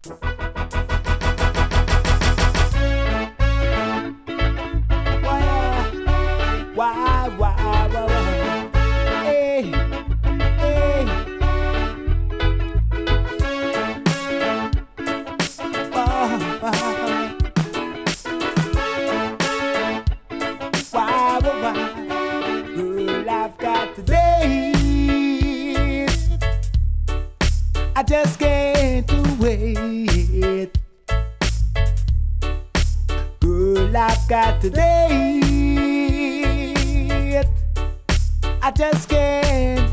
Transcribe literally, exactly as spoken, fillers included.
Why, why, why, why? Hey, hey. Oh, why, why, why? Girl, I've got to date. I just can't wait. Girl, I've got to date. I just can't